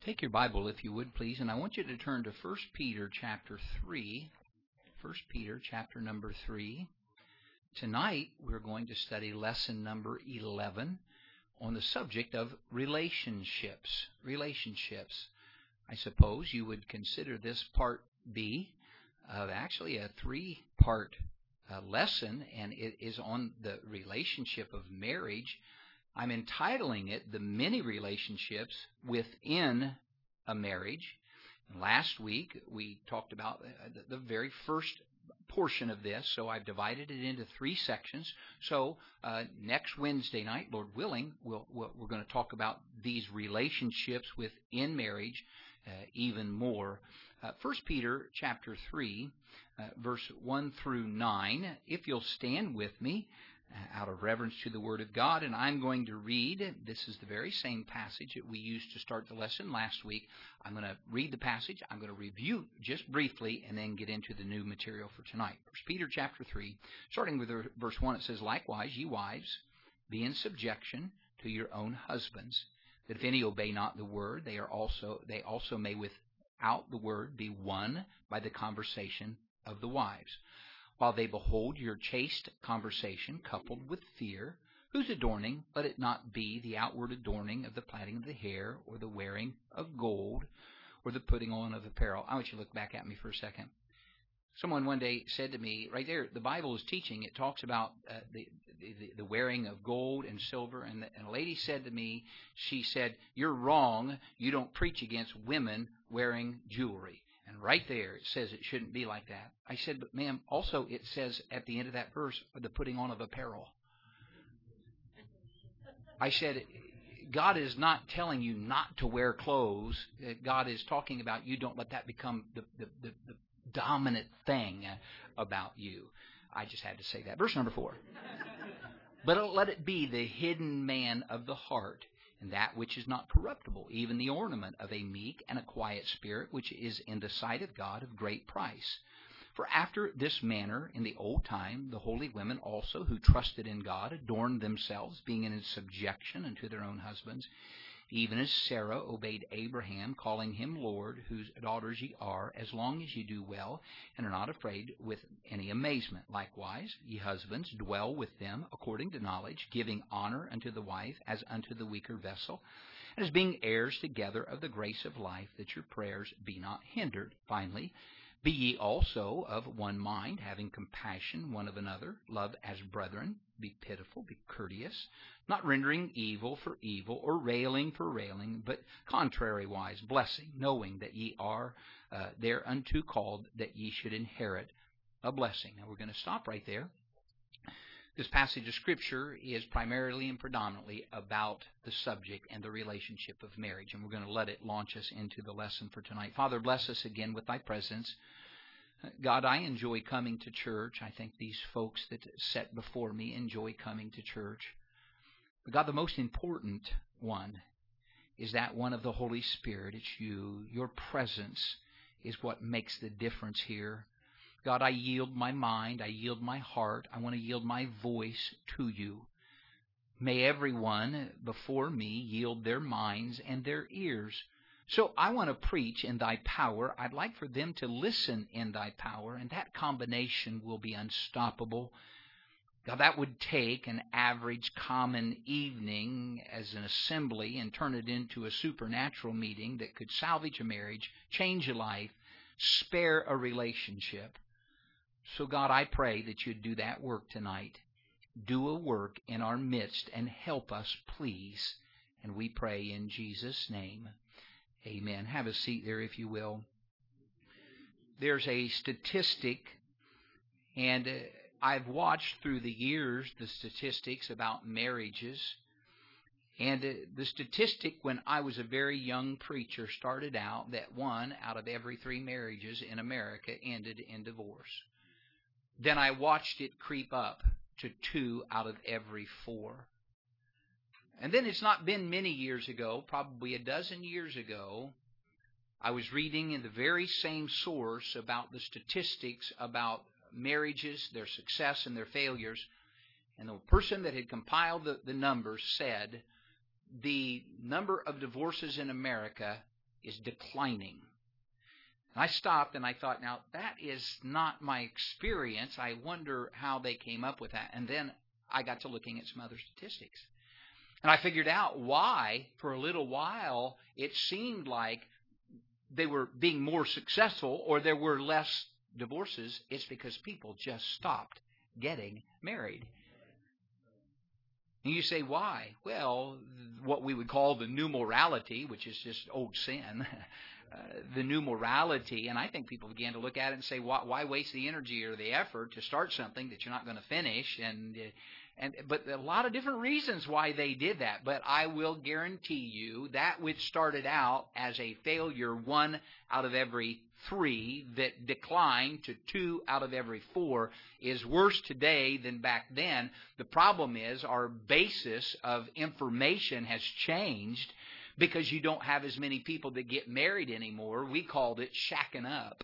Take your Bible, if you would, please, and I want you to turn to 1 Peter chapter 3. 1 Peter chapter number 3. Tonight, we're going to study lesson number 11 on the subject of relationships. Relationships. I suppose you would consider this part B of actually a three-part lesson, and it is on the relationship of marriage. I'm entitling it The Many Relationships Within a Marriage. And last week we talked about the very first portion of this, so I've divided it into three sections. So next Wednesday night, Lord willing, we're going to talk about these relationships within marriage even more. 1 Peter chapter 3, verse 1 through 9. If you'll stand with me out of reverence to the Word of God, and I'm going to read. This is the very same passage that we used to start the lesson last week. I'm going to read the passage. I'm going to review just briefly and then get into the new material for tonight. 1 Peter chapter 3, starting with verse 1, it says, "Likewise, ye wives, be in subjection to your own husbands, that if any obey not the word, they also may without the word be won by the conversation of the wives, while they behold your chaste conversation coupled with fear, whose adorning, let it not be the outward adorning of the plaiting of the hair, or the wearing of gold, or the putting on of apparel." I want you to look back at me for a second. Someone one day said to me, right there, the Bible is teaching, it talks about the wearing of gold and silver, and a lady said to me, she said, "You're wrong, you don't preach against women wearing jewelry." And right there, it says it shouldn't be like that. I said, "But ma'am, also it says at the end of that verse, the putting on of apparel." I said, God is not telling you not to wear clothes. God is talking about you don't let that become the dominant thing about you. I just had to say that. Verse number 4. "But let it be the hidden man of the heart, and that which is not corruptible, even the ornament of a meek and a quiet spirit, which is in the sight of God of great price. For after this manner in the old time the holy women also, who trusted in God, adorned themselves, being in subjection unto their own husbands, even as Sarah obeyed Abraham, calling him Lord, whose daughters ye are, as long as ye do well, and are not afraid with any amazement. Likewise, ye husbands, dwell with them according to knowledge, giving honor unto the wife as unto the weaker vessel, and as being heirs together of the grace of life, that your prayers be not hindered. Finally, be ye also of one mind, having compassion one of another, love as brethren, be pitiful, be courteous, not rendering evil for evil, or railing for railing, but contrariwise blessing, knowing that ye are thereunto called, that ye should inherit a blessing." Now we're going to stop right there. This passage of Scripture is primarily and predominantly about the subject and the relationship of marriage, and we're going to let it launch us into the lesson for tonight. Father, bless us again with thy presence. God, I enjoy coming to church. I think these folks that sit before me enjoy coming to church. But God, the most important one is that one of the Holy Spirit. It's you. Your presence is what makes the difference here. God, I yield my mind. I yield my heart. I want to yield my voice to you. May everyone before me yield their minds and their ears. So I want to preach in thy power. I'd like for them to listen in thy power, and that combination will be unstoppable. God, that would take an average common evening as an assembly and turn it into a supernatural meeting that could salvage a marriage, change a life, spare a relationship. So God, I pray that you'd do that work tonight. Do a work in our midst and help us, please. And we pray in Jesus' name. Amen. Have a seat there, if you will. There's a statistic, and I've watched through the years the statistics about marriages. And the statistic when I was a very young preacher started out that 1 out of every 3 marriages in America ended in divorce. Then I watched it creep up to 2 out of every 4. And then it's not been many years ago, probably a dozen years ago, I was reading in the very same source about the statistics about marriages, their success and their failures. And the person that had compiled the numbers said the number of divorces in America is declining. And I stopped and I thought, now that is not my experience. I wonder how they came up with that. And then I got to looking at some other statistics. And I figured out why, for a little while, it seemed like they were being more successful or there were less divorces. It's because people just stopped getting married. And you say, why? Well, what we would call the new morality, which is just old sin, the new morality, and I think people began to look at it and say, why waste the energy or the effort to start something that you're not going to finish? But a lot of different reasons why they did that. But I will guarantee you that which started out as a failure, 1 out of every 3, that declined to 2 out of every 4, is worse today than back then. The problem is our basis of information has changed because you don't have as many people that get married anymore. We called it shacking up.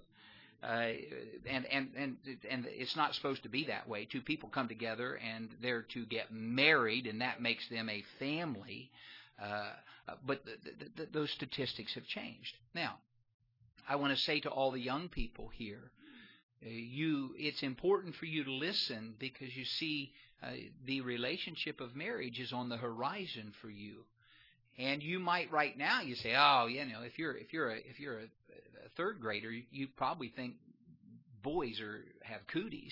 And it's not supposed to be that way. 2 people come together and they're to get married, and that makes them a family. But those statistics have changed. Now, I want to say to all the young people here, it's important for you to listen, because you see the relationship of marriage is on the horizon for you. And you might right now, you say, oh, if you're a third grader, you probably think boys have cooties.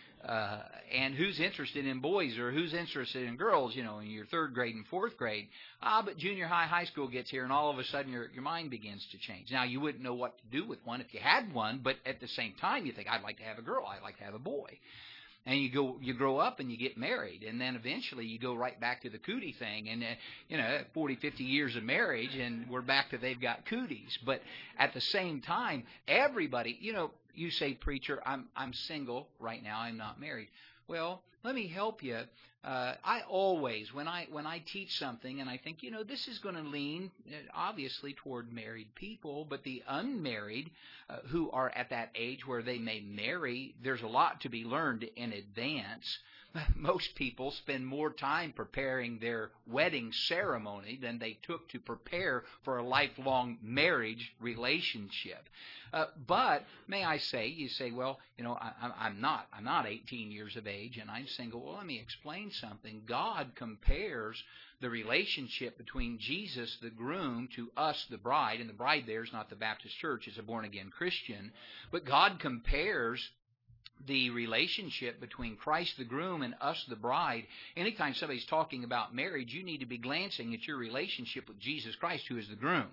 And who's interested in boys or who's interested in girls, in your third grade and fourth grade. But junior high, high school gets here, and all of a sudden your mind begins to change. Now, you wouldn't know what to do with one if you had one, but at the same time, you think, I'd like to have a girl, I'd like to have a boy. And you grow up and you get married, and then eventually you go right back to the cootie thing, and 40, 50 years of marriage, and we're back to they've got cooties. But at the same time, everybody, you say, preacher, I'm single right now, I'm not married. Well, let me help you. I always, when I teach something, and I think, this is going to lean obviously toward married people, but the unmarried who are at that age where they may marry, there's a lot to be learned in advance. Most people spend more time preparing their wedding ceremony than they took to prepare for a lifelong marriage relationship. But may I say, you say, well, I'm not 18 years of age and I'm single. Well, let me explain something. God compares the relationship between Jesus, the groom, to us, the bride, and the bride there is not the Baptist church, it's a born-again Christian, but God compares the relationship between Christ the groom and us the bride. Anytime somebody's talking about marriage, you need to be glancing at your relationship with Jesus Christ, who is the groom.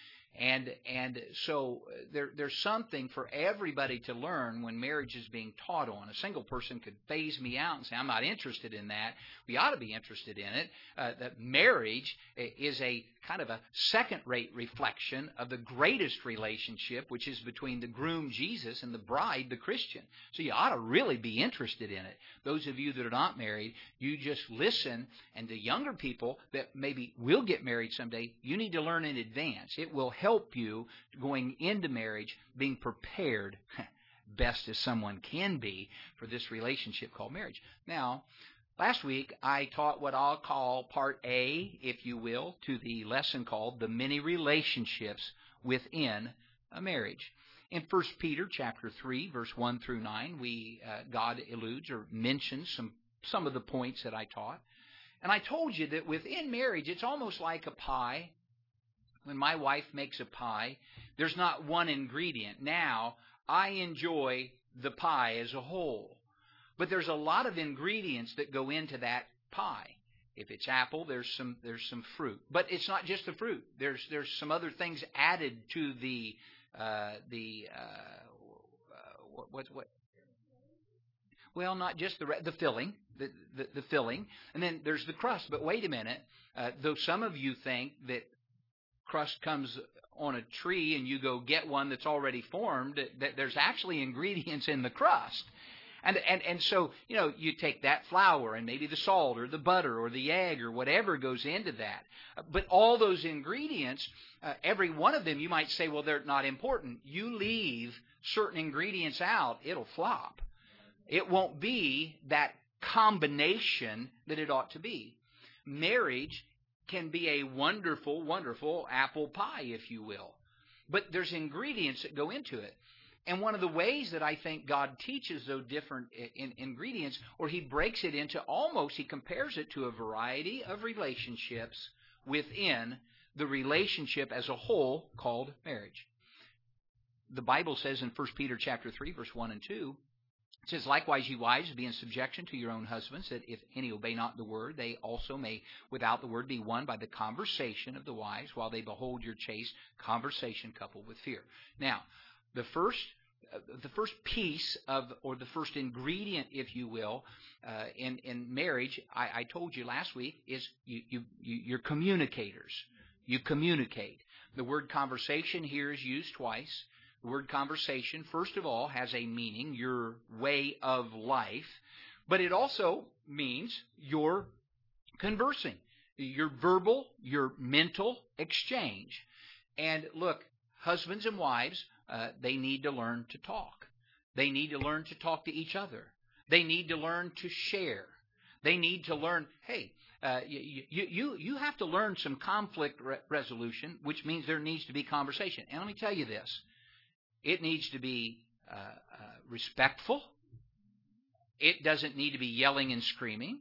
And so there's something for everybody to learn when marriage is being taught on. A single person could phase me out and say, I'm not interested in that. We ought to be interested in it. That marriage is a kind of a second-rate reflection of the greatest relationship, which is between the groom, Jesus, and the bride, the Christian. So you ought to really be interested in it. Those of you that are not married, you just listen. And the younger people that maybe will get married someday, you need to learn in advance. It will help you going into marriage, being prepared best as someone can be for this relationship called marriage. Now, last week I taught what I'll call part A, if you will, to the lesson called The Many Relationships Within a Marriage. In 1 Peter chapter 3, verse 1 through 9, God alludes or mentions some of the points that I taught. And I told you that within marriage, it's almost like a pie. When my wife makes a pie, there's not one ingredient. Now, I enjoy the pie as a whole. But there's a lot of ingredients that go into that pie. If it's apple, there's some fruit. But it's not just the fruit. There's some other things added to the Well, not just the filling, the filling, and then there's the crust. But wait a minute, though some of you think that crust comes on a tree and you go get one that's already formed, that there's actually ingredients in the crust. And so, you take that flour and maybe the salt or the butter or the egg or whatever goes into that. But all those ingredients, every one of them, you might say, well, they're not important. You leave certain ingredients out, it'll flop. It won't be that combination that it ought to be. Marriage can be a wonderful, wonderful apple pie, if you will. But there's ingredients that go into it. And one of the ways that I think God teaches those different ingredients, or He breaks it into almost, He compares it to a variety of relationships within the relationship as a whole called marriage. The Bible says in 1 Peter chapter 3, verse 1 and 2, it says, "Likewise, ye wives, be in subjection to your own husbands, that if any obey not the word, they also may without the word be won by the conversation of the wives, while they behold your chaste conversation coupled with fear." Now, the first piece of, or the first ingredient, if you will, in marriage, I told you last week, is you're communicators. You communicate. The word conversation here is used twice. The word conversation, first of all, has a meaning, your way of life, but it also means your conversing, your verbal, your mental exchange. And look, husbands and wives, they need to learn to talk. They need to learn to talk to each other. They need to learn to share. They need to learn, hey, you have to learn some conflict resolution, which means there needs to be conversation. And let me tell you this. It needs to be respectful. It doesn't need to be yelling and screaming.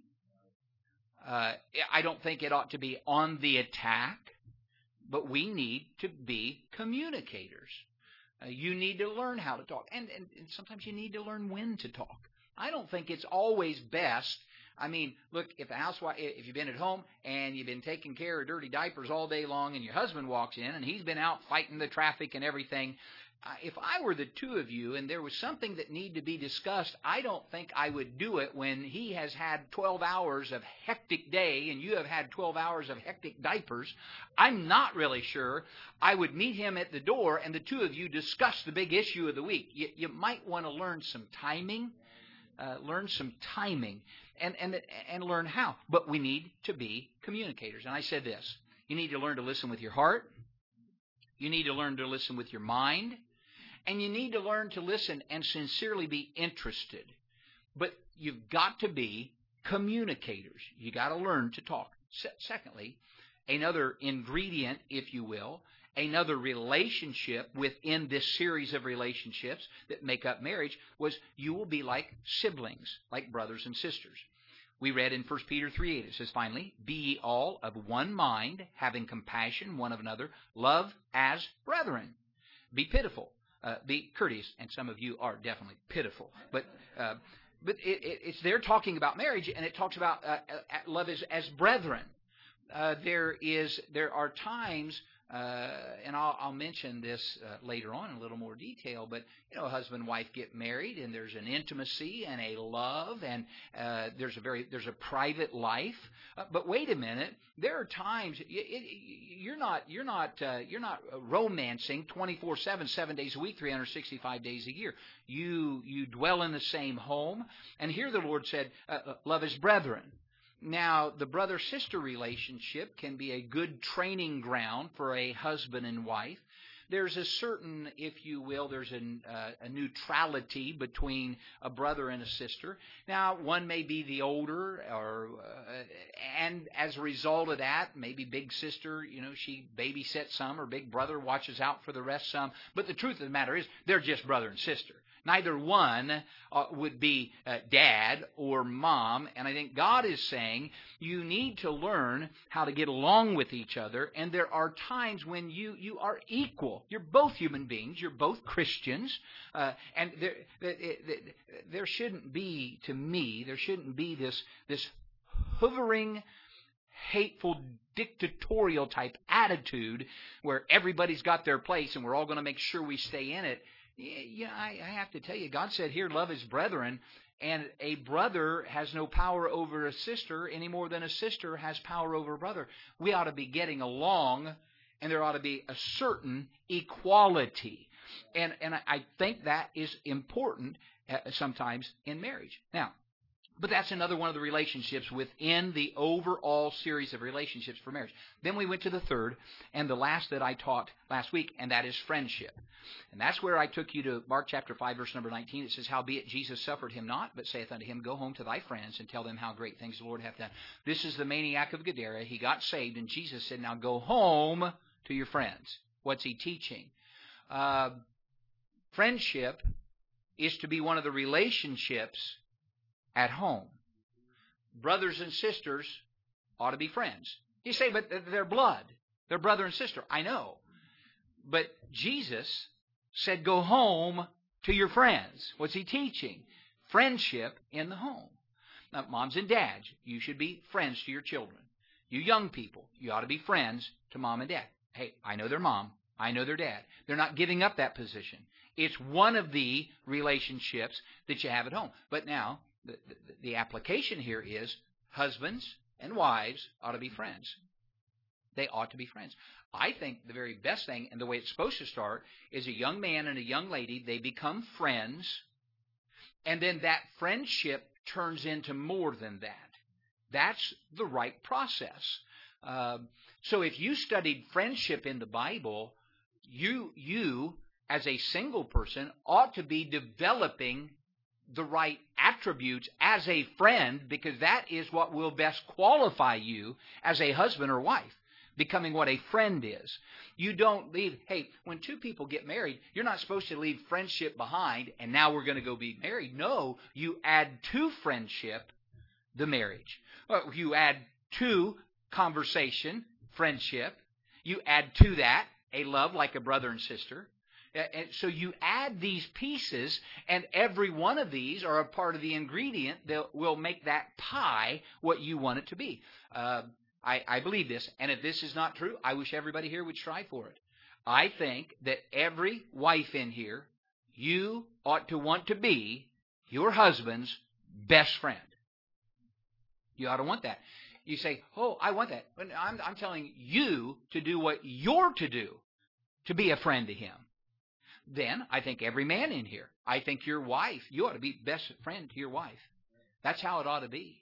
I don't think it ought to be on the attack. But we need to be communicators. You need to learn how to talk. And sometimes you need to learn when to talk. I don't think it's always best. I mean, look, if you've been at home and you've been taking care of dirty diapers all day long and your husband walks in and he's been out fighting the traffic and everything, if I were the two of you and there was something that needed to be discussed, I don't think I would do it when he has had 12 hours of hectic day and you have had 12 hours of hectic diapers. I'm not really sure I would meet him at the door and the two of you discuss the big issue of the week. You might want to learn some timing, and learn how. But we need to be communicators. And I said this, you need to learn to listen with your heart. You need to learn to listen with your mind. And you need to learn to listen and sincerely be interested. But you've got to be communicators. You've got to learn to talk. Secondly, another ingredient, if you will, another relationship within this series of relationships that make up marriage was you will be like siblings, like brothers and sisters. We read in 1 Peter 3:8, it says, "Finally, be ye all of one mind, having compassion one of another, love as brethren. Be pitiful, be courteous." And some of you are definitely pitiful. But it's there talking about marriage, and it talks about love as brethren. There are times, and I'll mention this later on in a little more detail, but a husband and wife get married, and there's an intimacy and a love, and there's a private life. But wait a minute, there are times you're not romancing 24/7, 7 days a week, 365 days a year. You dwell in the same home, and here the Lord said, "Love as brethren." Now, the brother-sister relationship can be a good training ground for a husband and wife. There's a certain, if you will, there's a neutrality between a brother and a sister. Now, one may be the older, and as a result of that, maybe big sister, she babysits some, or big brother watches out for the rest some. But the truth of the matter is, they're just brother and sister. Neither one would be dad or mom. And I think God is saying you need to learn how to get along with each other. And there are times when you are equal. You're both human beings. You're both Christians. And there shouldn't be, to me, there shouldn't be this hovering, hateful, dictatorial type attitude where everybody's got their place and we're all going to make sure we stay in it. Yeah, I have to tell you, God said here, love his brethren, and a brother has no power over a sister any more than a sister has power over a brother. We ought to be getting along, and there ought to be a certain equality. And I think that is important sometimes in marriage. Now, but that's another one of the relationships within the overall series of relationships for marriage. Then we went to the third and the last that I taught last week, and that is friendship. And that's where I took you to Mark chapter 5, verse number 19. It says, "Howbeit Jesus suffered him not, but saith unto him, Go home to thy friends, and tell them how great things the Lord hath done." This is the maniac of Gadara. He got saved, and Jesus said, "Now go home to your friends." What's he teaching? Friendship is to be one of the relationships at home. Brothers and sisters ought to be friends. You say, but they're blood. They're brother and sister. I know. But Jesus said, go home to your friends. What's he teaching? Friendship in the home. Now, moms and dads, you should be friends to your children. You young people, you ought to be friends to mom and dad. Hey, I know their mom. I know their dad. They're not giving up that position. It's one of the relationships that you have at home. But now, the application here is husbands and wives ought to be friends. They ought to be friends. I think the very best thing, and the way it's supposed to start, is a young man and a young lady, they become friends, and then that friendship turns into more than that. That's the right process. So if you studied friendship in the Bible, you as a single person ought to be developing the right attributes as a friend, because that is what will best qualify you as a husband or wife, becoming what a friend is. You don't leave, hey, when two people get married, you're not supposed to leave friendship behind and now we're going to go be married. No, you add to friendship the marriage. You add to conversation, friendship. You add to that a love like a brother and sister. And so you add these pieces, and every one of these are a part of the ingredient that will make that pie what you want it to be. I believe this, and if this is not true, I wish everybody here would strive for it. I think that every wife in here, you ought to want to be your husband's best friend. You ought to want that. You say, oh, I want that. But I'm telling you to do what you're to do to be a friend to him. Then I think every man in here, I think your wife, you ought to be best friend to your wife. That's how it ought to be.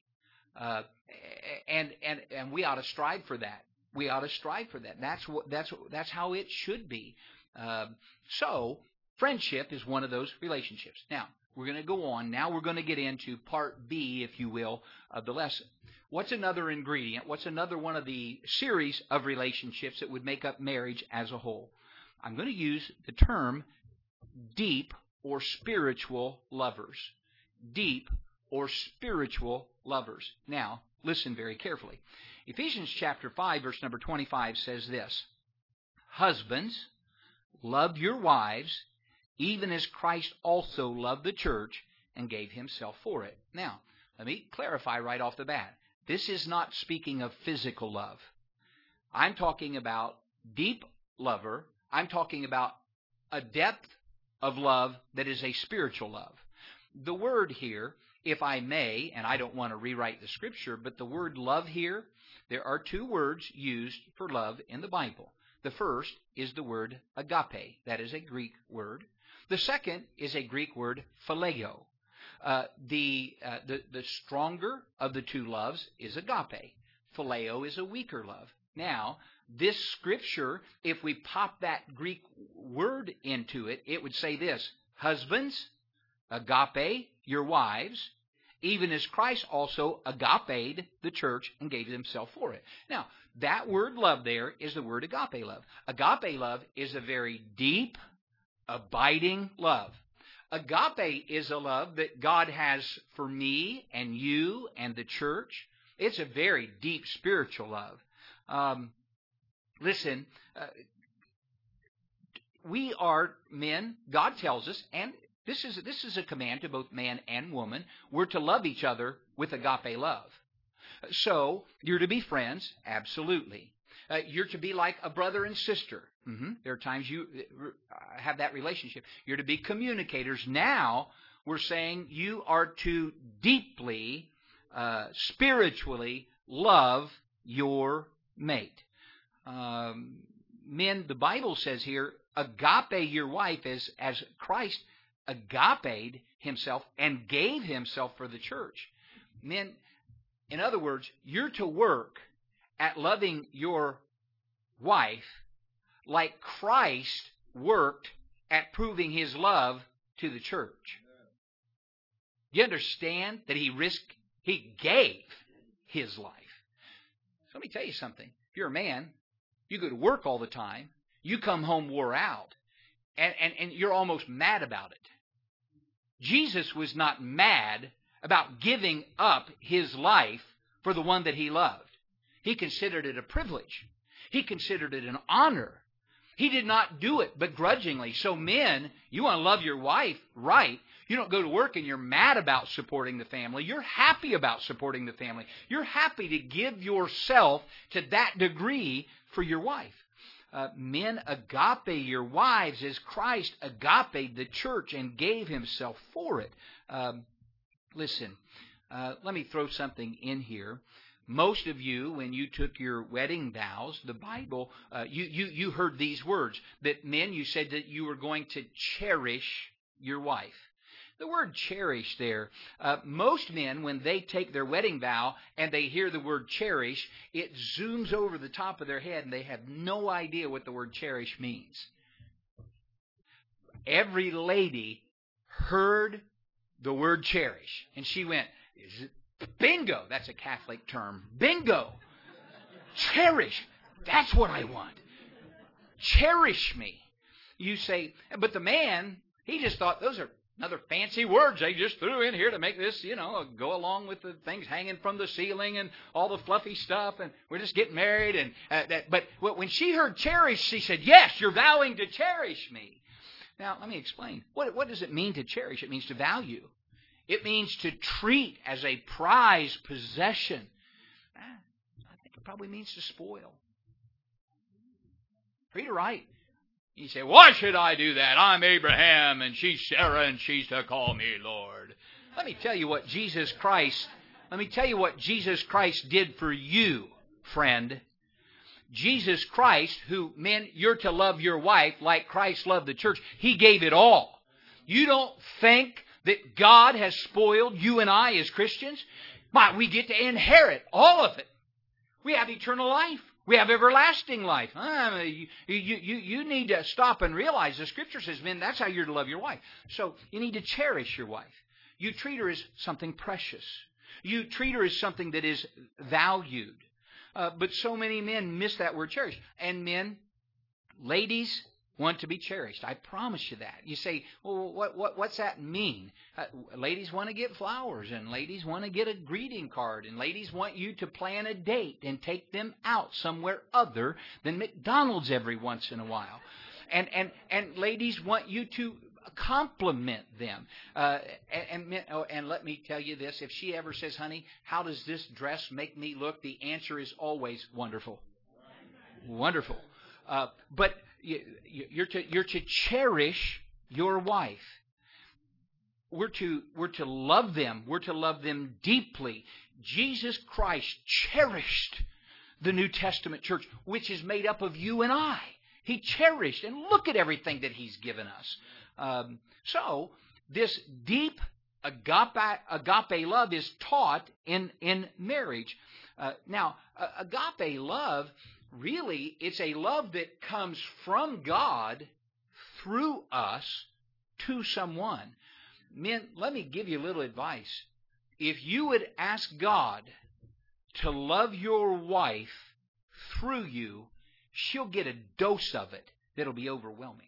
And we ought to strive for that. We ought to strive for that. That's how it should be. So friendship is one of those relationships. Now, we're going to go on. Now we're going to get into part B, if you will, of the lesson. What's another ingredient? What's another one of the series of relationships that would make up marriage as a whole? I'm going to use the term deep or spiritual lovers. Deep or spiritual lovers. Now, listen very carefully. Ephesians chapter 5, verse number 25 says this: Husbands, love your wives, even as Christ also loved the church and gave himself for it. Now, let me clarify right off the bat. This is not speaking of physical love. I'm talking about deep lover. I'm talking about a depth of love that is a spiritual love. The word here, if I may, and I don't want to rewrite the scripture, but the word love here, there are two words used for love in the Bible. The first is the word agape. That is a Greek word. The second is a Greek word phileo. The stronger of the two loves is agape. Phileo is a weaker love. Now, this scripture, if we pop that Greek word into it, it would say this: Husbands, agape your wives, even as Christ also agaped the church and gave himself for it. Now, that word love there is the word agape love. Agape love is a very deep, abiding love. Agape is a love that God has for me and you and the church. It's a very deep spiritual love. Listen, we are men. God tells us, and this is a command to both man and woman. We're to love each other with agape love. So you're to be friends, absolutely. You're to be like a brother and sister. There are times you have that relationship. You're to be communicators. Now we're saying you are to deeply, spiritually love your mate. Men, the Bible says here, agape your wife as Christ agaped himself and gave himself for the church. Men, in other words, you're to work at loving your wife like Christ worked at proving his love to the church. You understand that he gave his life. So let me tell you something. If you're a man, you go to work all the time, you come home wore out. and you're almost mad about it. Jesus was not mad about giving up his life for the one that he loved. He considered it a privilege. He considered it an honor. He did not do it begrudgingly. So men, you want to love your wife, right? You don't go to work and you're mad about supporting the family. You're happy about supporting the family. You're happy to give yourself to that degree for your wife. Men, agape your wives as Christ agape the church and gave himself for it. Listen, let me throw something in here. Most of you, when you took your wedding vows, the Bible, you heard these words. That men, you said that you were going to cherish your wife. The word cherish there, most men, when they take their wedding vow and they hear the word cherish, it zooms over the top of their head and they have no idea what the word cherish means. Every lady heard the word cherish and she went, bingo, that's a Catholic term, bingo, cherish, that's what I want, cherish me. You say, but the man, he just thought those are another fancy words they just threw in here to make this, go along with the things hanging from the ceiling and all the fluffy stuff, and we're just getting married. And but when she heard cherish, she said, yes, you're vowing to cherish me. Now, let me explain. What does it mean to cherish? It means to value. It means to treat as a prized possession. I think it probably means to spoil. Treat her right. You say, why should I do that? I'm Abraham and she's Sarah and she's to call me Lord. Let me tell you what Jesus Christ did for you, friend. Jesus Christ, who meant you're to love your wife like Christ loved the church, he gave it all. You don't think that God has spoiled you and I as Christians? We get to inherit all of it. We have eternal life. We have everlasting life. You need to stop and realize the Scripture says, men, that's how you're to love your wife. So you need to cherish your wife. You treat her as something precious. You treat her as something that is valued. But so many men miss that word cherish. And men, ladies, want to be cherished. I promise you that. You say, well, what's that mean? Ladies want to get flowers, and ladies want to get a greeting card, and ladies want you to plan a date and take them out somewhere other than McDonald's every once in a while. And ladies want you to compliment them. And let me tell you this, if she ever says, honey, how does this dress make me look? The answer is always wonderful. Wonderful. But you're to cherish your wife. We're to love them. We're to love them deeply. Jesus Christ cherished the New Testament church, which is made up of you and I. He cherished, and look at everything that He's given us. So this deep agape love is taught in marriage. Now, agape love, really, it's a love that comes from God through us to someone. Men, let me give you a little advice. If you would ask God to love your wife through you, she'll get a dose of it that'll be overwhelming.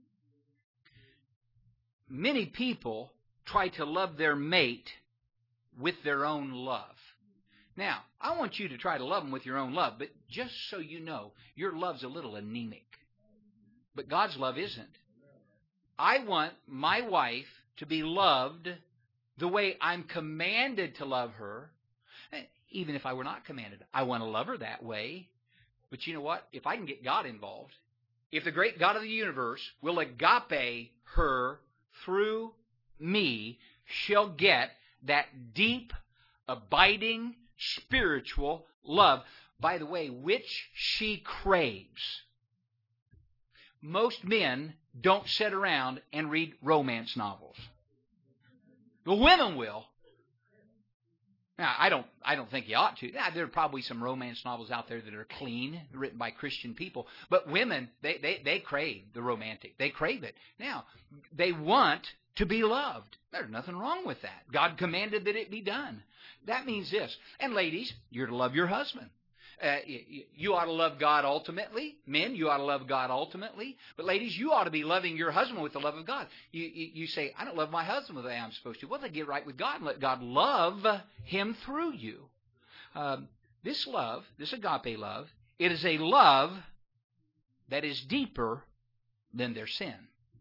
Many people try to love their mate with their own love. Now, I want you to try to love them with your own love, but just so you know, your love's a little anemic. But God's love isn't. I want my wife to be loved the way I'm commanded to love her. Even if I were not commanded, I want to love her that way. But you know what? If I can get God involved, if the great God of the universe will agape her through me, she'll get that deep, abiding, spiritual love, by the way, which she craves. Most men don't sit around and read romance novels. The women will. Now, I don't think you ought to. Now, there are probably some romance novels out there that are clean, written by Christian people. But women, they crave the romantic. They crave it. Now, they want to be loved. There's nothing wrong with that. God commanded that it be done. That means this. And ladies, you're to love your husband. You ought to love God ultimately. Men, you ought to love God ultimately. But ladies, you ought to be loving your husband with the love of God. You say, I don't love my husband the way I'm supposed to. Well, then get right with God and let God love him through you. This love, this agape love, it is a love that is deeper than their sin.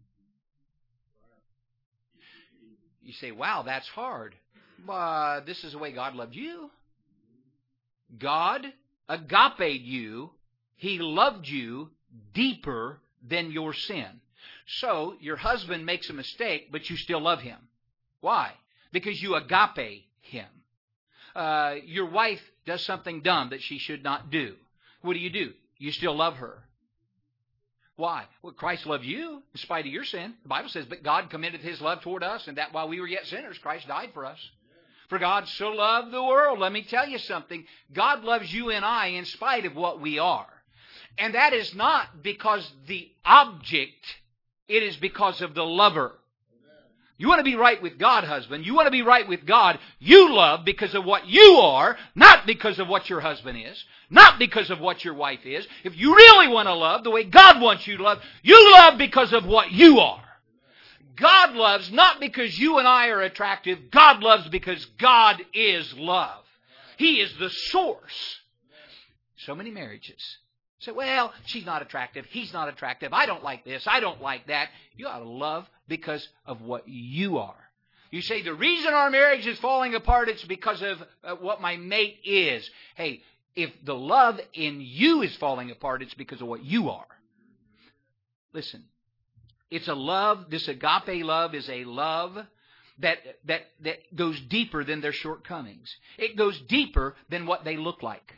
You say, wow, that's hard. This is the way God loved you. God agaped you. He loved you deeper than your sin. So your husband makes a mistake, but you still love him. Why? Because you agape him. Your wife does something dumb that she should not do. What do? You still love her. Why? Well, Christ loved you in spite of your sin. The Bible says, but God commended his love toward us, and that while we were yet sinners, Christ died for us. For God so loved the world. Let me tell you something. God loves you and I in spite of what we are. And that is not because the object, it is because of the lover. You want to be right with God, husband. You want to be right with God. You love because of what you are, not because of what your husband is, not because of what your wife is. If you really want to love the way God wants you to love, you love because of what you are. God loves not because you and I are attractive. God loves because God is love. He is the source. So many marriages say, well, she's not attractive. He's not attractive. I don't like this. I don't like that. You ought to love because of what you are. You say, the reason our marriage is falling apart, it's because of what my mate is. Hey, if the love in you is falling apart, it's because of what you are. Listen, it's a love, this agape love is a love that goes deeper than their shortcomings. It goes deeper than what they look like.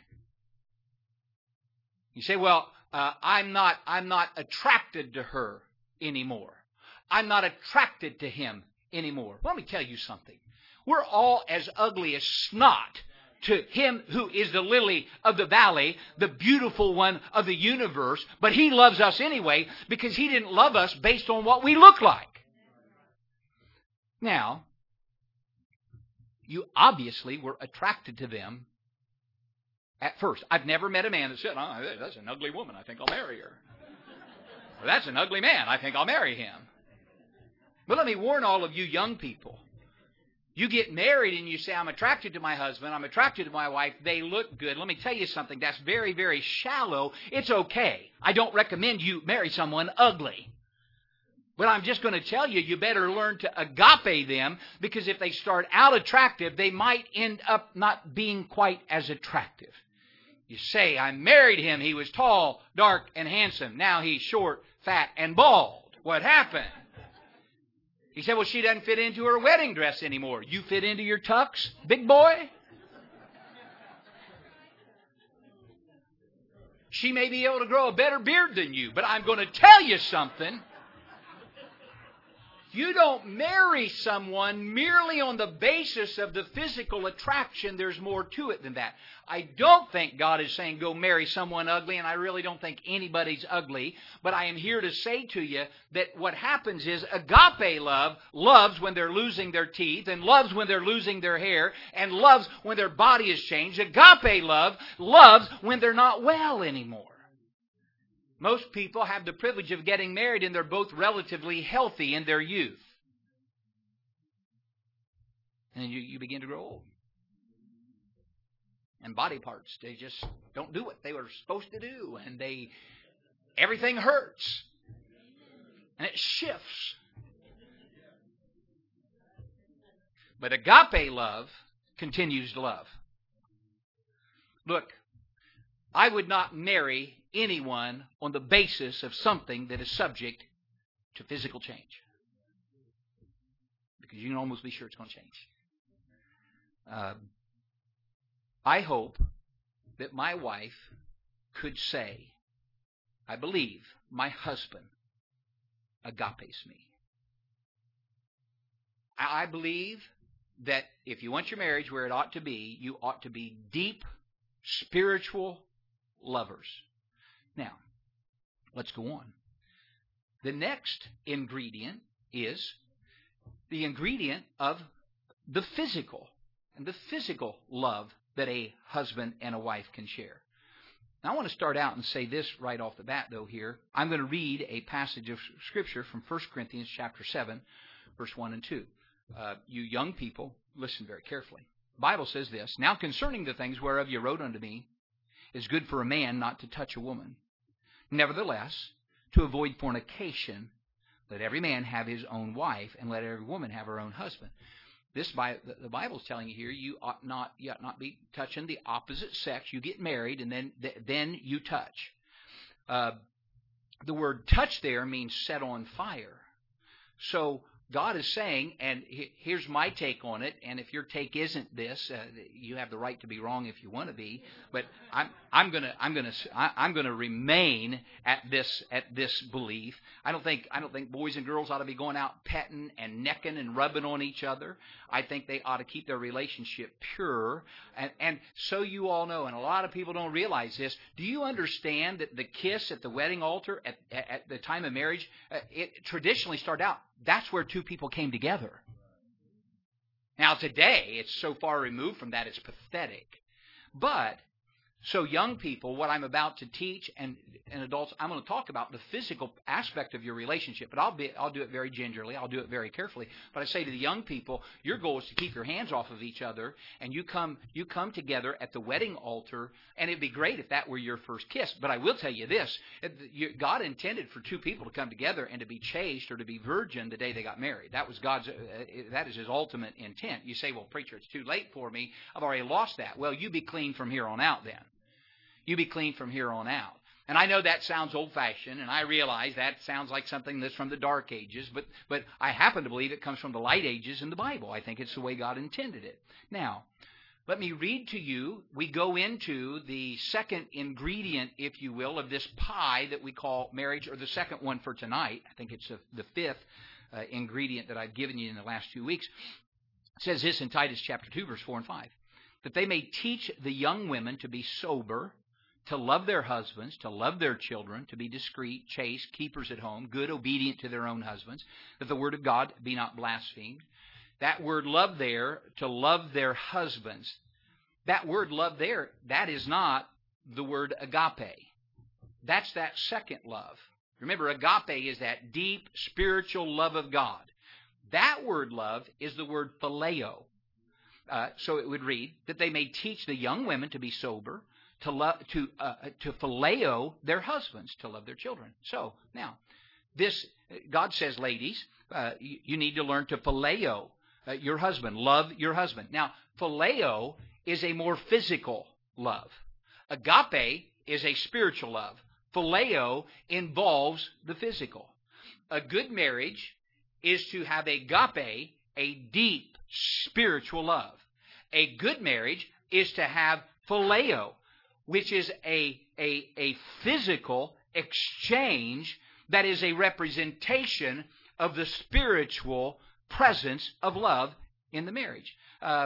You say, well, I'm not attracted to her anymore. I'm not attracted to him anymore. Well, let me tell you something. We're all as ugly as snot to him who is the lily of the valley, the beautiful one of the universe, but he loves us anyway because he didn't love us based on what we look like. Now, you obviously were attracted to them at first. I've never met a man that said, oh, that's an ugly woman, I think I'll marry her. Or that's an ugly man, I think I'll marry him. But let me warn all of you young people. You get married and you say, I'm attracted to my husband, I'm attracted to my wife, they look good. Let me tell you something, that's very, very shallow. It's okay. I don't recommend you marry someone ugly. But I'm just going to tell you, you better learn to agape them, because if they start out attractive, they might end up not being quite as attractive. You say, I married him, he was tall, dark, and handsome. Now he's short, fat, and bald. What happened? He said, well, she doesn't fit into her wedding dress anymore. You fit into your tux, big boy? She may be able to grow a better beard than you, but I'm going to tell you something. You don't marry someone merely on the basis of the physical attraction. There's more to it than that. I don't think God is saying go marry someone ugly, and I really don't think anybody's ugly. But I am here to say to you that what happens is agape love loves when they're losing their teeth, and loves when they're losing their hair, and loves when their body is changed. Agape love loves when they're not well anymore. Most people have the privilege of getting married and they're both relatively healthy in their youth. And then you begin to grow old. And body parts, they just don't do what they were supposed to do. And everything hurts. And it shifts. But agape love continues to love. Look, I would not marry anyone on the basis of something that is subject to physical change. Because you can almost be sure it's going to change. I hope that my wife could say, I believe my husband agapes me. I believe that if you want your marriage where it ought to be, you ought to be deep, spiritual lovers. Now, let's go on. The next ingredient is the ingredient of the physical, and the physical love that a husband and a wife can share. Now, I want to start out and say this right off the bat, though, here. I'm going to read a passage of Scripture from 1 Corinthians chapter 7, verse 1 and 2. You young people, listen very carefully. The Bible says this, "Now concerning the things whereof you wrote unto me, it's good for a man not to touch a woman. Nevertheless, to avoid fornication, let every man have his own wife, and let every woman have her own husband." The Bible is telling you here, you ought not be touching the opposite sex. You get married, and then you touch. The word touch there means set on fire. So God is saying, and here's my take on it, and if your take isn't this, you have the right to be wrong if you want to be. But I'm gonna remain at this belief. I don't think boys and girls ought to be going out petting and necking and rubbing on each other. I think they ought to keep their relationship pure. And so you all know, and a lot of people don't realize this. Do you understand that the kiss at the wedding altar at the time of marriage, it traditionally started out, that's where two people came together. Now today, it's so far removed from that, it's pathetic. But, so young people, what I'm about to teach, and adults, I'm going to talk about the physical aspect of your relationship, but I'll do it very gingerly, I'll do it very carefully. But I say to the young people, your goal is to keep your hands off of each other, and you come together at the wedding altar, and it'd be great if that were your first kiss. But I will tell you this, God intended for two people to come together and to be chaste or to be virgin the day they got married. That is His ultimate intent. You say, well, preacher, it's too late for me, I've already lost that. Well, you be clean from here on out then. You be clean from here on out. And I know that sounds old-fashioned, and I realize that sounds like something that's from the Dark Ages, but I happen to believe it comes from the Light Ages in the Bible. I think it's the way God intended it. Now, let me read to you. We go into the second ingredient, if you will, of this pie that we call marriage, or the second one for tonight. I think it's the fifth ingredient that I've given you in the last 2 weeks. It says this in Titus chapter 2, verse 4 and 5, "That they may teach the young women to be sober, to love their husbands, to love their children, to be discreet, chaste, keepers at home, good, obedient to their own husbands, that the word of God be not blasphemed." That word love there, to love their husbands, that word love there, that is not the word agape. That's that second love. Remember, agape is that deep spiritual love of God. That word love is the word phileo. So it would read, that they may teach the young women to be sober, to phileo their husbands, to love their children. So now, God says, ladies, you need to learn to phileo your husband, love your husband. Now, phileo is a more physical love. Agape is a spiritual love. Phileo involves the physical. A good marriage is to have agape, a deep spiritual love. A good marriage is to have phileo, which is a physical exchange that is a representation of the spiritual presence of love in the marriage.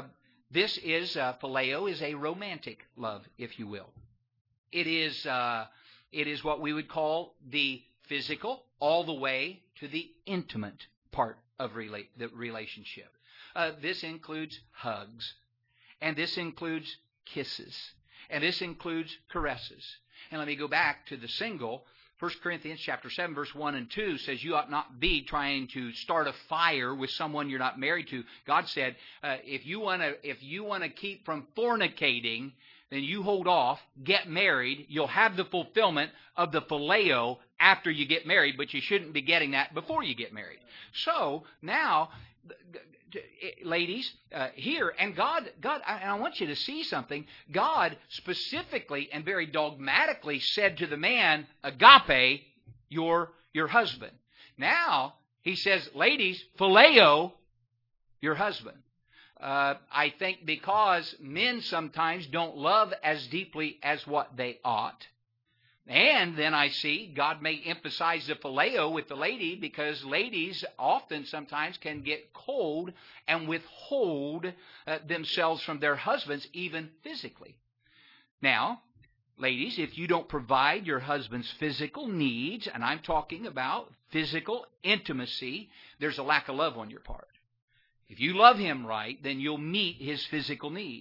Phileo is a romantic love, if you will. It is what we would call the physical all the way to the intimate part of the relationship. This includes hugs, and this includes kisses, and this includes caresses. And let me go back to the single. 1 Corinthians chapter 7, verse 1 and 2 says you ought not be trying to start a fire with someone you're not married to. God said, if you want to keep from fornicating, then you hold off, get married. You'll have the fulfillment of the phileo after you get married, but you shouldn't be getting that before you get married. So now, ladies, here, and God, I want you to see something. God specifically and very dogmatically said to the man, agape, your husband. Now, he says, ladies, phileo your husband. I think because men sometimes don't love as deeply as what they ought. And then I see God may emphasize the phileo with the lady because ladies often sometimes can get cold and withhold themselves from their husbands even physically. Now, ladies, if you don't provide your husband's physical needs, and I'm talking about physical intimacy, there's a lack of love on your part. If you love him right, then you'll meet his physical needs.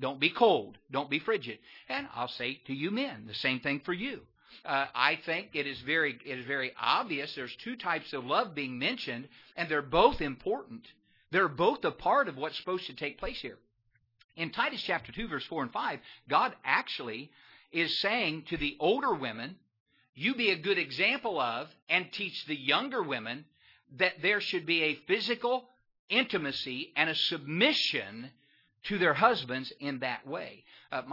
Don't be cold. Don't be frigid. And I'll say to you men, the same thing for you. I think it is very obvious there's two types of love being mentioned, and they're both important. They're both a part of what's supposed to take place here. In Titus chapter 2, verse 4 and 5, God actually is saying to the older women, you be a good example of and teach the younger women that there should be a physical intimacy and a submission to their husbands in that way.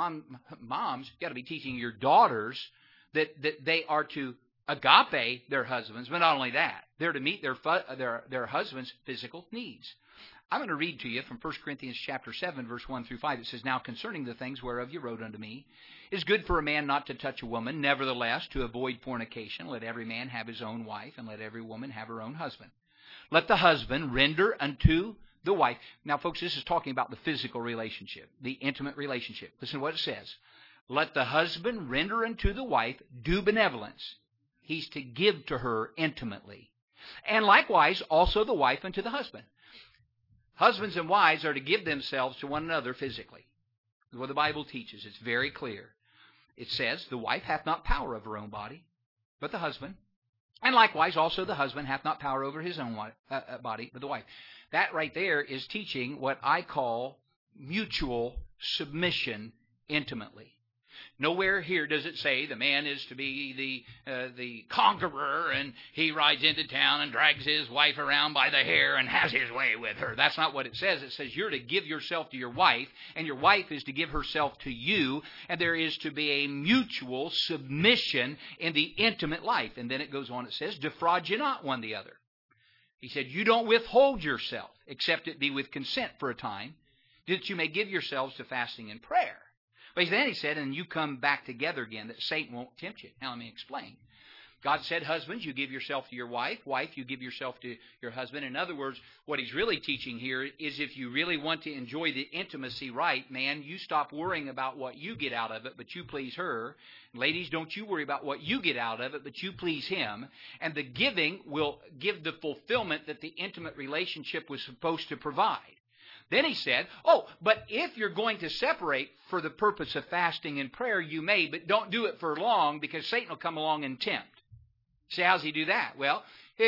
Moms, got to be teaching your daughters that they are to agape their husbands, but not only that, they're to meet their husbands' physical needs. I'm going to read to you from 1 Corinthians chapter 7, verse 1 through 5. It says, Now concerning the things whereof you wrote unto me, it is good for a man not to touch a woman. Nevertheless, to avoid fornication, let every man have his own wife, and let every woman have her own husband. Let the husband render unto the wife. Now, folks, this is talking about the physical relationship, the intimate relationship. Listen to what it says. Let the husband render unto the wife due benevolence. He's to give to her intimately. And likewise, also the wife unto the husband. Husbands and wives are to give themselves to one another physically. What the Bible teaches, it's very clear. It says, the wife hath not power over her own body, but the husband. And likewise, also the husband hath not power over his own body, but the wife. That right there is teaching what I call mutual submission intimately. Nowhere here does it say the man is to be the conqueror and he rides into town and drags his wife around by the hair and has his way with her. That's not what it says. It says you're to give yourself to your wife, and your wife is to give herself to you, and there is to be a mutual submission in the intimate life. And then it goes on, it says, defraud you not one the other. He said, you don't withhold yourself, except it be with consent for a time, that you may give yourselves to fasting and prayer. But then he said, and you come back together again, that Satan won't tempt you. Now let me explain. God said, husbands, you give yourself to your wife. Wife, you give yourself to your husband. In other words, what he's really teaching here is if you really want to enjoy the intimacy right, man, you stop worrying about what you get out of it, but you please her. Ladies, don't you worry about what you get out of it, but you please him. And the giving will give the fulfillment that the intimate relationship was supposed to provide. Then he said, but if you're going to separate for the purpose of fasting and prayer, you may, but don't do it for long because Satan will come along and tempt. See, how's he do that? Well,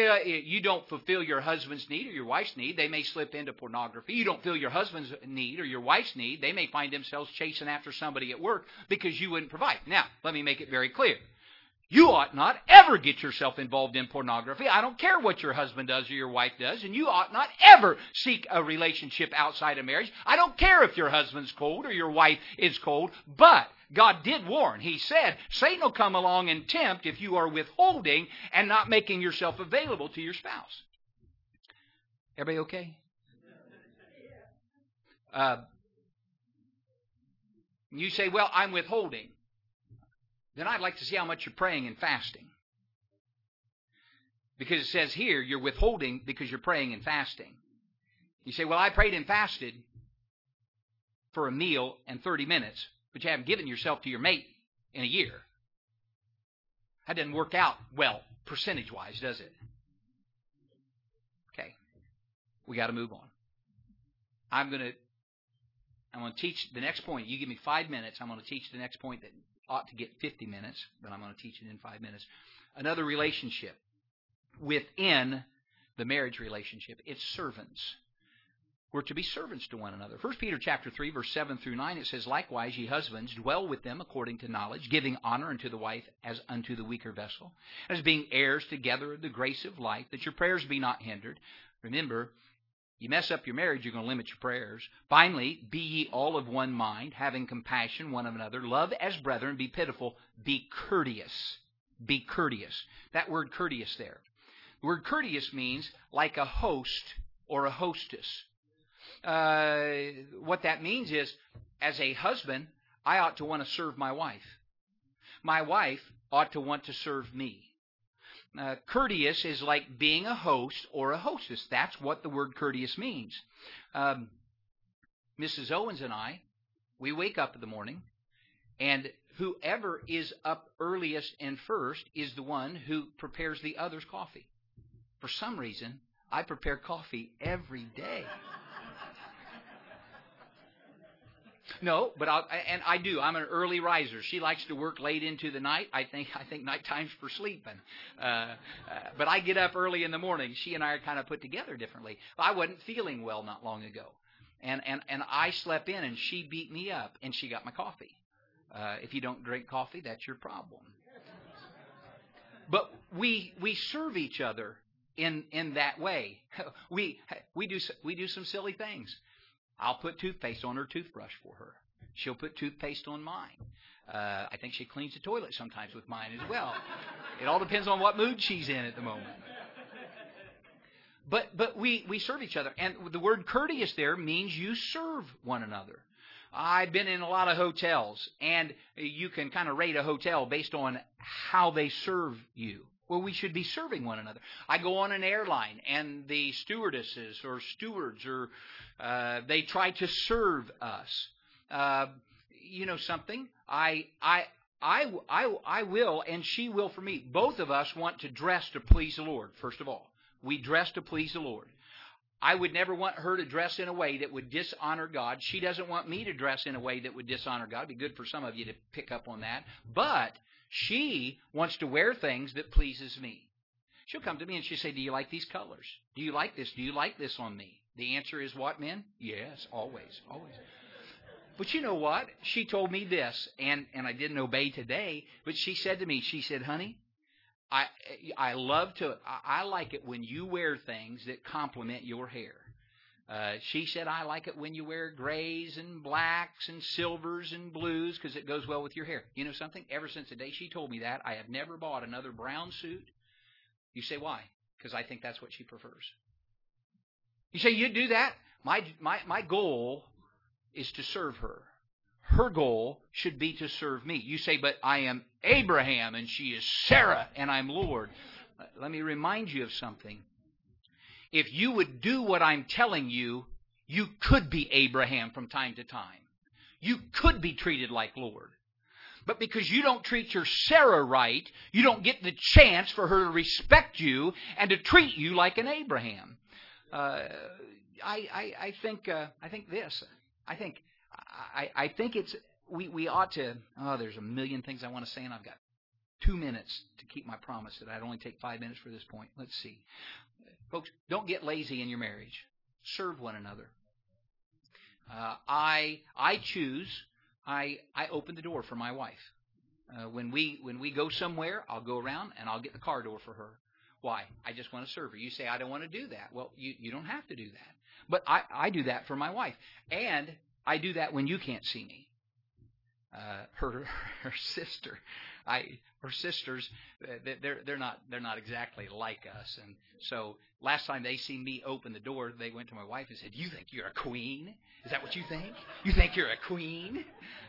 you don't fulfill your husband's need or your wife's need. They may slip into pornography. You don't fulfill your husband's need or your wife's need. They may find themselves chasing after somebody at work because you wouldn't provide. Now, let me make it very clear. You ought not ever get yourself involved in pornography. I don't care what your husband does or your wife does, and you ought not ever seek a relationship outside of marriage. I don't care if your husband's cold or your wife is cold, but God did warn. He said, Satan will come along and tempt if you are withholding and not making yourself available to your spouse. Everybody okay? You say, well, I'm withholding. Then I'd like to see how much you're praying and fasting. Because it says here, you're withholding because you're praying and fasting. You say, well, I prayed and fasted for a meal and 30 minutes, but you haven't given yourself to your mate in a year. That doesn't work out well, percentage-wise, does it? Okay. We got to move on. I'm going to teach the next point. You give me 5 minutes. I'm going to teach the next point that ought to get 50 minutes, but I'm going to teach it in 5 minutes. Another relationship within the marriage relationship. It's servants. We're to be servants to one another. 1 Peter chapter 3, verse 7 through 9, it says, Likewise, ye husbands, dwell with them according to knowledge, giving honor unto the wife as unto the weaker vessel, as being heirs together of the grace of life, that your prayers be not hindered. Remember, you mess up your marriage, you're going to limit your prayers. Finally, be ye all of one mind, having compassion one of another. Love as brethren, be pitiful, be courteous. Be courteous. That word courteous there. The word courteous means like a host or a hostess. What that means is, as a husband, I ought to want to serve my wife. My wife ought to want to serve me. Courteous is like being a host or a hostess. That's what the word courteous means. Mrs. Owens and I, we wake up in the morning, and whoever is up earliest and first is the one who prepares the other's coffee. For some reason, I prepare coffee every day. No, but I do. I'm an early riser. She likes to work late into the night. I think nighttime's for sleeping. But I get up early in the morning. She and I are kind of put together differently. I wasn't feeling well not long ago, and I slept in, and she beat me up, and she got my coffee. If you don't drink coffee, that's your problem. But we serve each other in that way. We do some silly things. I'll put toothpaste on her toothbrush for her. She'll put toothpaste on mine. I think she cleans the toilet sometimes with mine as well. It all depends on what mood she's in at the moment. But we serve each other. And the word courteous there means you serve one another. I've been in a lot of hotels, and you can kind of rate a hotel based on how they serve you. Well, we should be serving one another. I go on an airline, and the stewardesses or stewards they try to serve us. You know something? I will, and she will for me. Both of us want to dress to please the Lord. First of all, we dress to please the Lord. I would never want her to dress in a way that would dishonor God. She doesn't want me to dress in a way that would dishonor God. It'd be good for some of you to pick up on that. But she wants to wear things that pleases me. She'll come to me and she'll say, do you like these colors? Do you like this? Do you like this on me? The answer is what, men? Yes, always, always. But you know what? She told me this, and I didn't obey today, but she said to me, she said, honey, I like it when you wear things that complement your hair. She said, I like it when you wear grays and blacks and silvers and blues because it goes well with your hair. You know something? Ever since the day she told me that, I have never bought another brown suit. You say, why? Because I think that's what she prefers. You say, you do that? My goal is to serve her. Her goal should be to serve me. You say, but I am Abraham and she is Sarah and I'm Lord. Let me remind you of something. If you would do what I'm telling you, you could be Abraham from time to time. You could be treated like Lord. But because you don't treat your Sarah right, you don't get the chance for her to respect you and to treat you like an Abraham. I think it's we ought to. Oh, there's a million things I want to say, and I've got 2 minutes to keep my promise that I'd only take 5 minutes for this point. Let's see, folks, don't get lazy in your marriage. Serve one another. I choose. I open the door for my wife. When we go somewhere, I'll go around and I'll get the car door for her. Why? I just want to serve her. You say, I don't want to do that. Well, you don't have to do that. But I do that for my wife. And I do that when you can't see me. Her sisters, they're not exactly like us. And so last time they seen me open the door, they went to my wife and said, you think you're a queen? Is that what you think? You think you're a queen?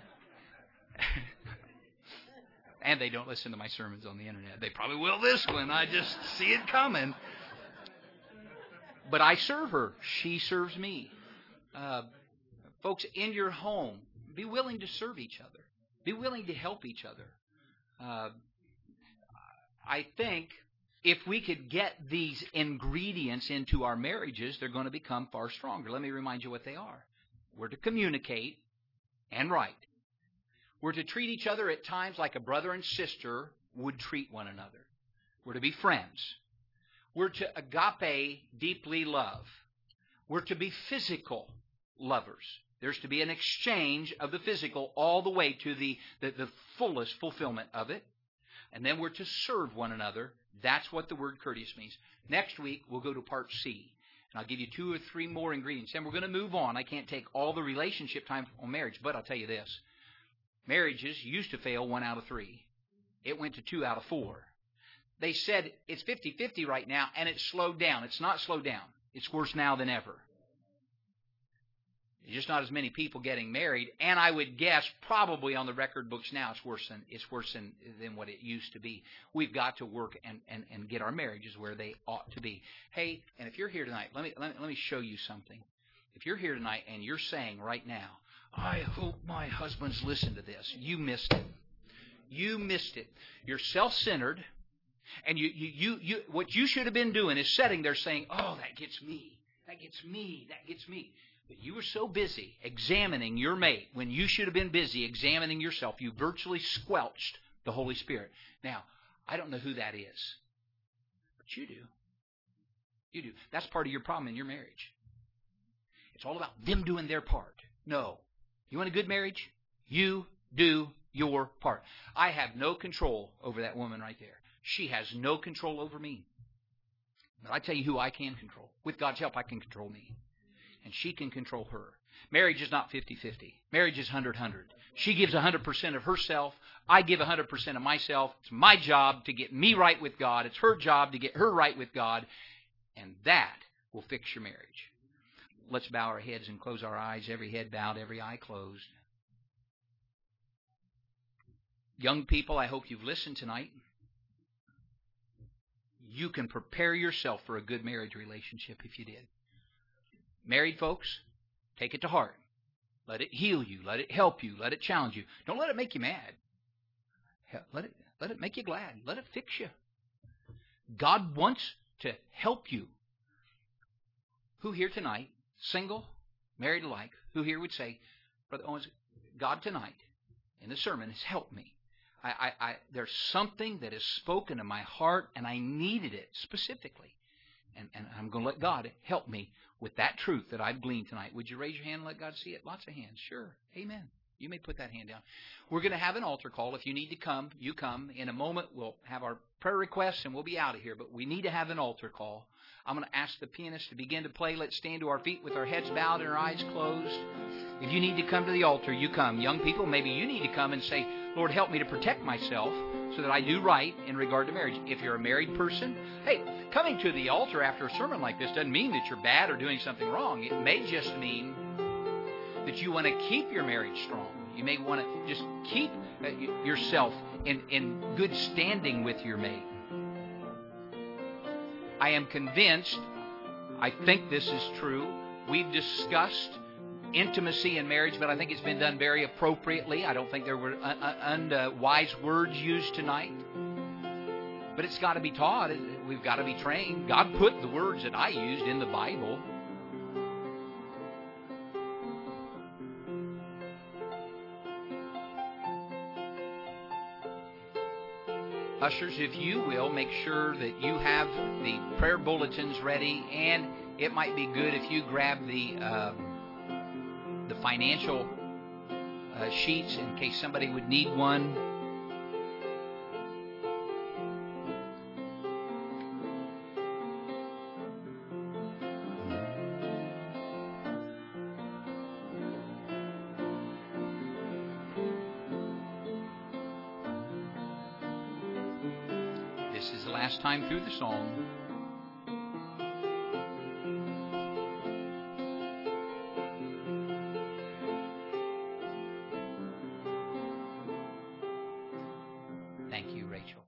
And they don't listen to my sermons on the internet. They probably will this one. I just see it coming. But I serve her. She serves me. Folks, in your home, be willing to serve each other. Be willing to help each other. I think if we could get these ingredients into our marriages, they're going to become far stronger. Let me remind you what they are. We're to communicate and write. We're to treat each other at times like a brother and sister would treat one another. We're to be friends. We're to agape, deeply love. We're to be physical lovers. There's to be an exchange of the physical all the way to the fullest fulfillment of it. And then we're to serve one another. That's what the word courteous means. Next week, we'll go to part C. And I'll give you 2 or 3 more ingredients. And we're going to move on. I can't take all the relationship time on marriage, but I'll tell you this. Marriages used to fail 1 out of 3. It went to 2 out of 4. They said it's 50-50 right now, and it's slowed down. It's not slowed down. It's worse now than ever. There's just not as many people getting married, and I would guess probably on the record books now it's worse than what it used to be. We've got to work and get our marriages where they ought to be. Hey, and if you're here tonight, let me show you something. If you're here tonight and you're saying right now, I hope my husband's listened to this. You missed it. You missed it. You're self-centered, and you what you should have been doing is sitting there saying, "Oh, that gets me. That gets me. That gets me." But you were so busy examining your mate when you should have been busy examining yourself, you virtually squelched the Holy Spirit. Now, I don't know who that is, but you do. You do. That's part of your problem in your marriage. It's all about them doing their part. No. You want a good marriage? You do your part. I have no control over that woman right there. She has no control over me. But I tell you who I can control. With God's help, I can control me. And she can control her. Marriage is not 50-50. Marriage is 100-100. She gives 100% of herself. I give 100% of myself. It's my job to get me right with God. It's her job to get her right with God. And that will fix your marriage. Let's bow our heads and close our eyes. Every head bowed, every eye closed. Young people, I hope you've listened tonight. You can prepare yourself for a good marriage relationship if you did. Married folks, take it to heart. Let it heal you. Let it help you. Let it challenge you. Don't let it make you mad. Let it make you glad. Let it fix you. God wants to help you. Who here tonight, single, married alike, who here would say, Brother Owens, God tonight in the sermon has helped me. There's something that is spoken in my heart, and I needed it specifically. And I'm going to let God help me with that truth that I've gleaned tonight. Would you raise your hand and let God see it? Lots of hands. Sure. Amen. You may put that hand down. We're going to have an altar call. If you need to come, you come. In a moment, we'll have our prayer requests, and we'll be out of here. But we need to have an altar call. I'm going to ask the pianist to begin to play. Let's stand to our feet with our heads bowed and our eyes closed. If you need to come to the altar, you come. Young people, maybe you need to come and say, Lord, help me to protect myself so that I do right in regard to marriage. If you're a married person, hey, coming to the altar after a sermon like this doesn't mean that you're bad or doing something wrong. It may just mean that you want to keep your marriage strong. You may want to just keep yourself in good standing with your mate. I am convinced, I think this is true, we've discussed intimacy in marriage, but I think it's been done very appropriately. I don't think there were unwise words used tonight. But it's got to be taught. We've got to be trained. God put the words that I used in the Bible. Ushers, if you will, make sure that you have the prayer bulletins ready, and it might be good if you grab the financial sheets in case somebody would need one. This is the last time through the song.